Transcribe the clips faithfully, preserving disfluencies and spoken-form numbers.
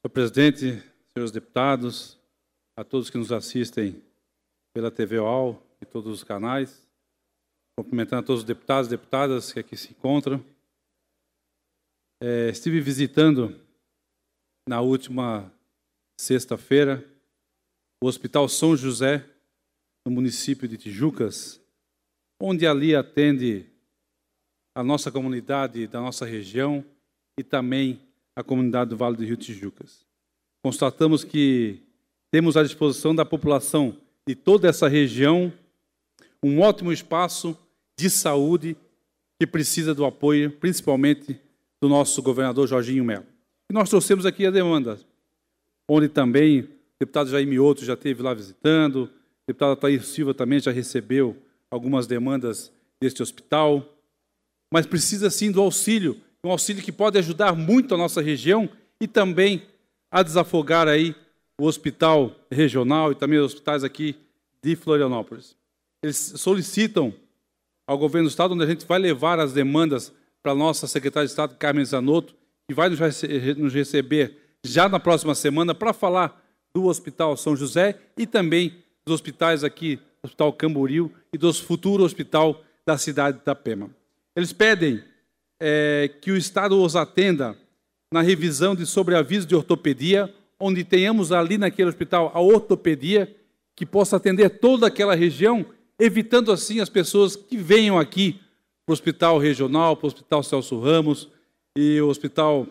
Senhor presidente, senhores deputados, a todos que nos assistem pela T V O A L e todos os canais, cumprimentando a todos os deputados e deputadas que aqui se encontram. É, estive visitando na última sexta-feira o Hospital São José, no município de Tijucas, onde ali atende a nossa comunidade da nossa região e também a comunidade do Vale do Rio Tijucas. Constatamos que temos à disposição da população de toda essa região um ótimo espaço de saúde que precisa do apoio, principalmente do nosso governador Jorginho Melo. E nós trouxemos aqui a demanda, onde também o deputado Jair Mioto já esteve lá visitando, o deputado Atair Silva também já recebeu algumas demandas deste hospital, mas precisa sim do auxílio, um auxílio que pode ajudar muito a nossa região e também a desafogar aí o hospital regional e também os hospitais aqui de Florianópolis. Eles solicitam ao governo do estado, onde a gente vai levar as demandas para a nossa secretária de Estado, Carmen Zanotto, que vai nos receber já na próxima semana para falar do Hospital São José e também dos hospitais aqui, do Hospital Camboriú e do futuro hospital da cidade de Itapema. Eles pedem é, que o Estado os atenda na revisão de sobreaviso de ortopedia, onde tenhamos ali naquele hospital a ortopedia, que possa atender toda aquela região, evitando assim as pessoas que venham aqui para o hospital regional, para o hospital Celso Ramos e o hospital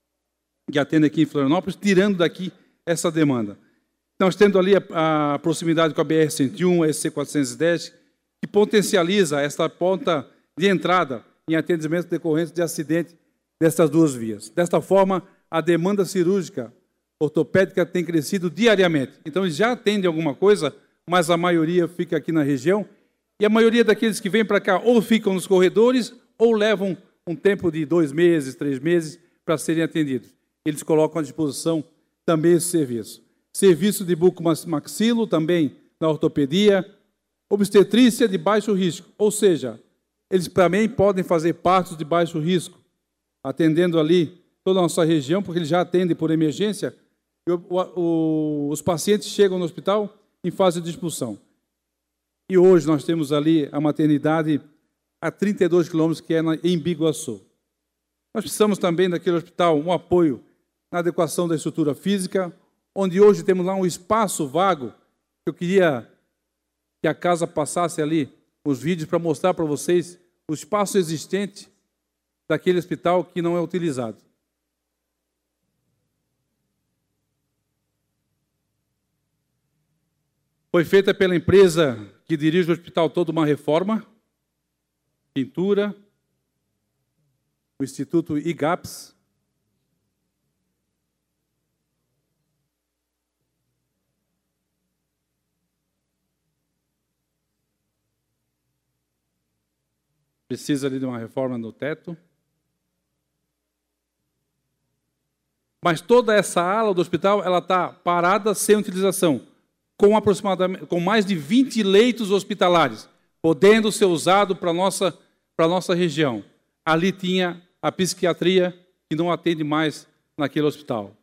que atende aqui em Florianópolis, tirando daqui essa demanda. Nós temos ali a, a proximidade com a B R cento e um, a S C quatrocentos e dez, que potencializa essa ponta de entrada em atendimento decorrente de acidente dessas duas vias. Desta forma, a demanda cirúrgica ortopédica tem crescido diariamente. Então, eles já atendem alguma coisa, mas a maioria fica aqui na região, e a maioria daqueles que vêm para cá ou ficam nos corredores ou levam um tempo de dois meses, três meses para serem atendidos. Eles colocam à disposição também esse serviço. Serviço de bucomaxilo também na ortopedia, obstetrícia de baixo risco, ou seja, eles também podem fazer partos de baixo risco, atendendo ali toda a nossa região, porque eles já atendem por emergência, e o, o, os pacientes chegam no hospital em fase de expulsão. E hoje nós temos ali a maternidade a trinta e dois quilômetros, que é na, em Biguaçu. Nós precisamos também daquele hospital um apoio na adequação da estrutura física, onde hoje temos lá um espaço vago. Eu queria que a casa passasse ali os vídeos para mostrar para vocês o espaço existente daquele hospital que não é utilizado. Foi feita pela empresa que dirige o hospital toda uma reforma, pintura, o Instituto I G A P S, precisa ali de uma reforma no teto. Mas toda essa ala do hospital ela está parada sem utilização, com aproximadamente com mais de vinte leitos hospitalares, podendo ser usado para a nossa, para a nossa região. Ali tinha a psiquiatria, que não atende mais naquele hospital.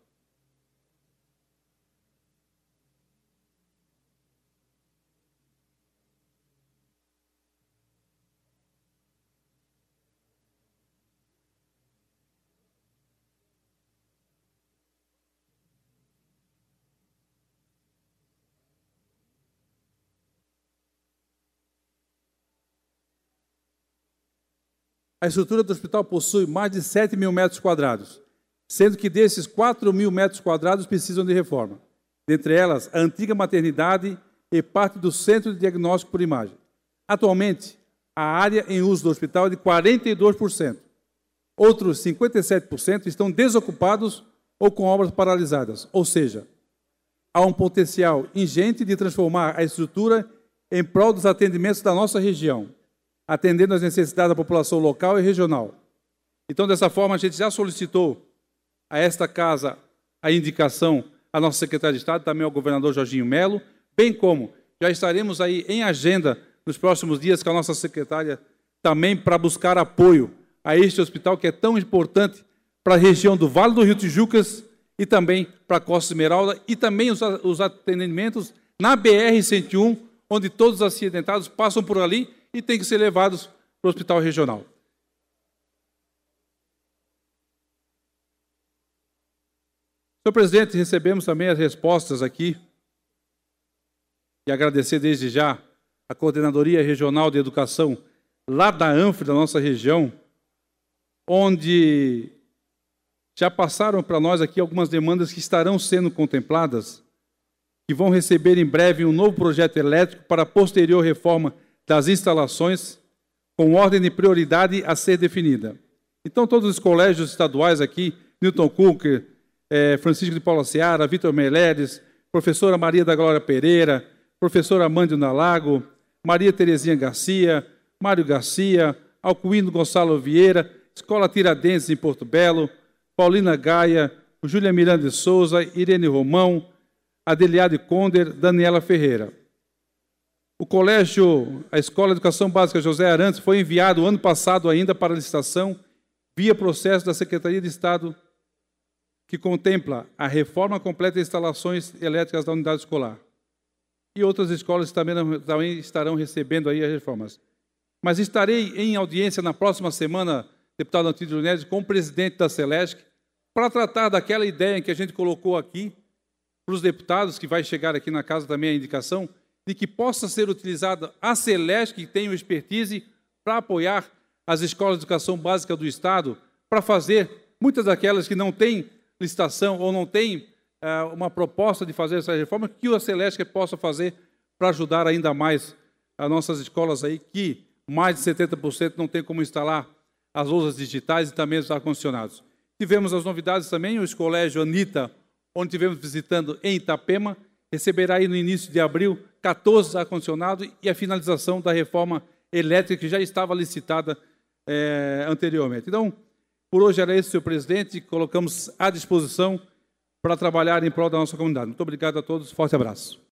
A estrutura do hospital possui mais de sete mil metros quadrados, sendo que desses quatro mil metros quadrados precisam de reforma. Dentre elas, a antiga maternidade e parte do centro de diagnóstico por imagem. Atualmente, a área em uso do hospital é de quarenta e dois por cento. Outros cinquenta e sete por cento estão desocupados ou com obras paralisadas, ou seja, há um potencial ingente de transformar a estrutura em prol dos atendimentos da nossa região, atendendo às necessidades da população local e regional. Então, dessa forma, a gente já solicitou a esta casa a indicação à nossa secretária de Estado, também ao governador Jorginho Melo, bem como já estaremos aí em agenda nos próximos dias com a nossa secretária também para buscar apoio a este hospital que é tão importante para a região do Vale do Rio Tijucas e também para a Costa Esmeralda, e também os, os atendimentos na B R cento e um, onde todos os acidentados passam por ali e têm que ser levados para o hospital regional. Senhor presidente, recebemos também as respostas aqui, e agradecer desde já a Coordenadoria Regional de Educação, lá da ANFRE, da nossa região, onde já passaram para nós aqui algumas demandas que estarão sendo contempladas, que vão receber em breve um novo projeto elétrico para a posterior reforma das instalações, com ordem de prioridade a ser definida. Então, todos os colégios estaduais aqui, Newton Cook, eh, Francisco de Paula Seara, Vitor Meleres, professora Maria da Glória Pereira, professora Amândio Nalago, Maria Terezinha Garcia, Mário Garcia, Alcuino Gonçalo Vieira, Escola Tiradentes em Porto Belo, Paulina Gaia, Júlia Miranda de Souza, Irene Romão, Adeliade Conder, Daniela Ferreira. O colégio, a Escola de Educação Básica José Arantes foi enviado ano passado ainda para licitação via processo da Secretaria de Estado que contempla a reforma completa de instalações elétricas da unidade escolar. E outras escolas também, também estarão recebendo aí as reformas. Mas estarei em audiência na próxima semana, deputado Antídio Lunardi, com o presidente da Celesc, para tratar daquela ideia que a gente colocou aqui, para os deputados, que vai chegar aqui na casa também a indicação, de que possa ser utilizada a Celesc, que tem o expertise, para apoiar as escolas de educação básica do Estado, para fazer muitas daquelas que não têm licitação ou não têm uh, uma proposta de fazer essa reforma, que a Celesc possa fazer para ajudar ainda mais as nossas escolas aí, que mais de setenta por cento não tem como instalar as lousas digitais e também os ar-condicionados. Tivemos as novidades também, o Colégio Anitta, onde tivemos visitando em Itapema, receberá aí no início de abril quatorze ar-condicionados e a finalização da reforma elétrica que já estava licitada eh, anteriormente. Então, por hoje era isso, senhor presidente, colocamos à disposição para trabalhar em prol da nossa comunidade. Muito obrigado a todos, forte abraço.